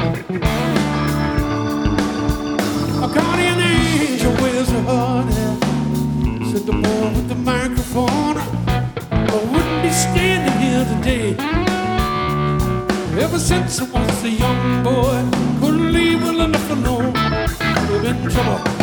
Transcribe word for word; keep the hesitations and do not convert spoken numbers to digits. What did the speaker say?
A guardian angel wears a heart, said the boy with the microphone. I wouldn't be standing here today. Ever since I was a young boy, couldn't leave well enough alone. We've been in trouble.